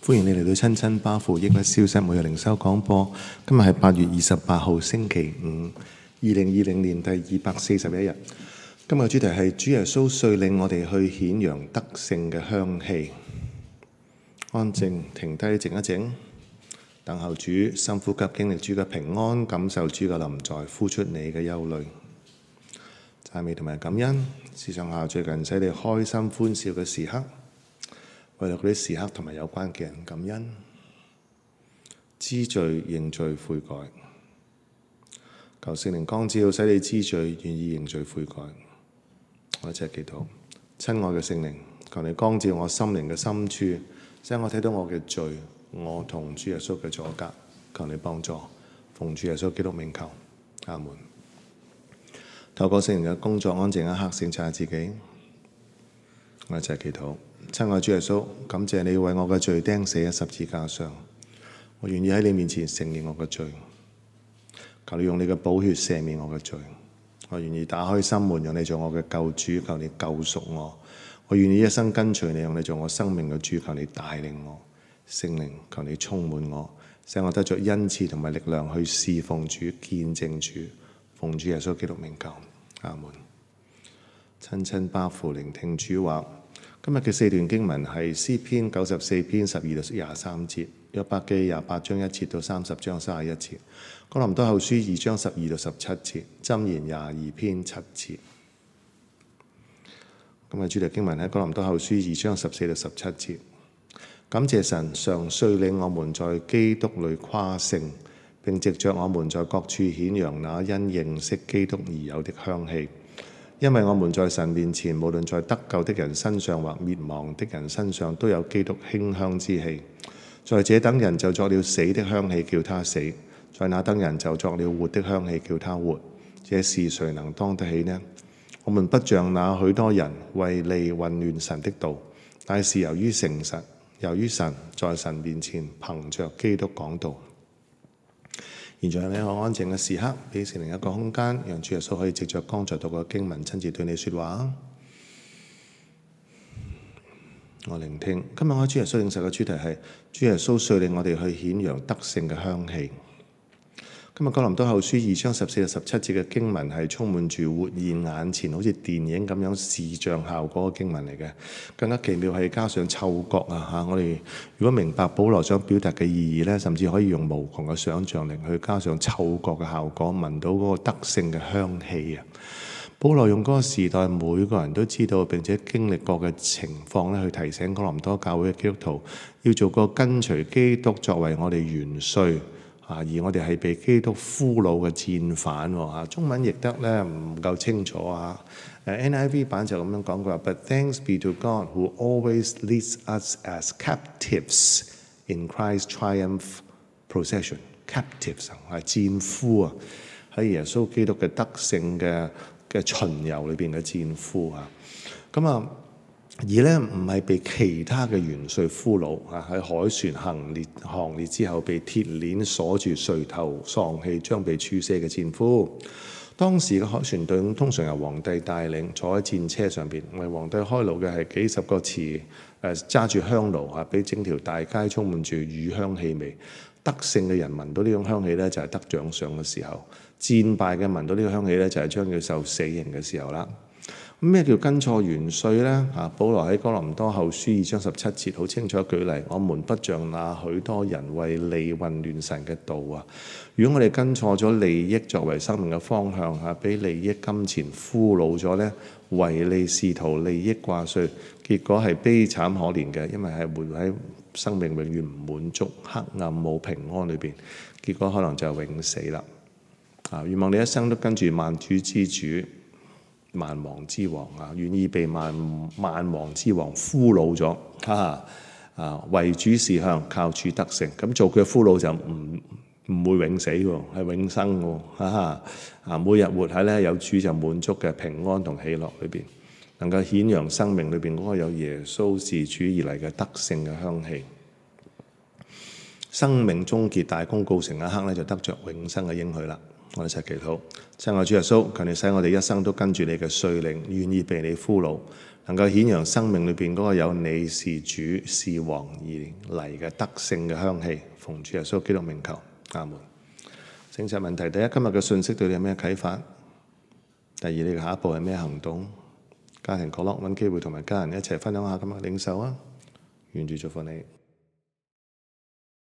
歡迎你嚟到親親巴父抑鬱消失每日靈修廣播。今日係8月28號星期五，2020年第241日。今日嘅主題係主耶穌率領我哋去顯揚得勝嘅香氣。安靜停低靜一靜，等候主，深呼吸，經歷主嘅平安，感受主嘅臨在，呼出你嘅憂慮。讚美同埋感恩，思想下最近使你開心歡笑嘅時刻，為咗嗰啲時刻同埋有關嘅人感恩，知罪認罪悔改，求聖靈光照，使你知罪願意認罪悔改。我一齊祈禱，親愛嘅聖靈，求你光照我心靈嘅深處，使我睇到我嘅罪，我同主耶穌嘅阻隔，求你幫助，奉主耶穌基督名求，阿門。透過聖靈嘅工作，安靜一刻，省察自己。我一齊祈禱，親愛主耶穌，感謝你為我嘅罪釘死喺十字架上，我願意喺你面前承認我嘅罪，求你用你嘅寶血赦免我嘅罪，我願意打開心門，讓你做我嘅救主，求你救贖我，我願意一生跟隨你，讓你做我生命嘅主，求你帶領我，聖靈，求你充滿我，使我得着恩賜同埋力量去侍奉主、見證主，奉主耶穌基督名求，阿門。親親巴父聆聽主話。今日嘅4段經文係詩篇94篇12到23節，約伯記28章1節到30章31節，哥林多後書2章12到17節，箴言22篇7節。今日主題經文喺哥林多後書2章14到17節。感謝神常率領我們在基督裏誇勝，並藉着我們在各處顯揚那因認識基督而有的香氣。因為我們在神面前，無論在得救的人身上或滅亡的人身上，都有基督馨香之氣。在這等人就作了死的香氣，叫他死；在那等人就作了活的香氣，叫他活。這事誰能當得起呢？我們不像那許多人為利混亂神的道，但是由於誠實，由於神在神面前憑着基督講道。現在係你好安靜嘅時刻，俾聖靈一個空間，讓主耶穌可以藉着剛才讀嘅經文親自對你說話。我聆聽。今日我主耶穌領受嘅主題係主耶穌率領我哋去顯揚得勝嘅香氣。今日哥林多後書2章14到17節嘅經文係充滿住活現眼前，好似電影咁樣視像效果嘅經文嚟嘅。更加奇妙係加上嗅覺啊！我哋如果明白保羅想表達嘅意義咧，甚至可以用無窮嘅想像力去加上嗅覺嘅效果，聞到嗰個得勝嘅香氣啊！保羅用嗰個時代每個人都知道並且經歷過嘅情況咧，去提醒哥林多教會嘅基督徒要做個跟隨基督作為我哋元帥。而我哋係被基督俘虜嘅戰犯喎。中文譯得咧唔夠清楚啊。NIV 版就咁樣講過，But thanks be to God who always leads us as captives in Christ's triumph procession. Captives 係戰俘啊，喺耶穌基督嘅得勝嘅巡遊裏邊嘅戰俘啊。而咧唔係被其他嘅元帥俘虜喺海船行列之後被鐵鏈鎖住，垂頭喪氣將被處死嘅戰俘。當時嘅海船隊通常由皇帝帶領，坐喺戰車上邊，為皇帝開路嘅係幾十個揸住香爐俾整條大街充滿住乳香氣味。得勝嘅人聞到呢種香氣咧，就係得獎賞嘅時候；戰敗嘅聞到呢個香氣咧，就係將要受死刑嘅時候啦。咩叫跟錯元帥呢？保羅喺哥林多後書2章17節好清楚舉例，我們不像那許多人為利混亂神嘅道啊！如果我哋跟錯咗利益作為生命嘅方向俾利益金錢俘虜咗呢，唯利是圖，利益掛帥，結果係悲慘可憐嘅，因為係活喺生命永遠唔滿足、黑暗冇平安裏邊，結果可能就係永死啦。願望你一生都跟住萬主之主、萬王之王願意被萬王之王俘虜咗為主事向，靠主得勝。咁做佢嘅俘虜就唔會永死喎，係永生喎。每日活喺咧有主就滿足嘅平安同喜樂裏邊，能夠顯揚生命裏邊嗰個有耶穌是主而嚟嘅得勝嘅香氣。生命終結大功告成一刻咧，就得着永生嘅應許啦。我哋一齊祈禱，親愛主耶穌，求你使我哋一生都跟住你嘅率領，願意被你俘虜， 能夠顯揚生命裏邊嗰個有你是主是王而嚟嘅得勝嘅香氣。奉主耶穌基督名求，阿門。聖餐問題：第一，今日嘅信息對你有咩啟發？第二，你嘅下一步係咩行動？家庭角落揾機會同埋家人一齊分享下今日領受啊！願主祝福你。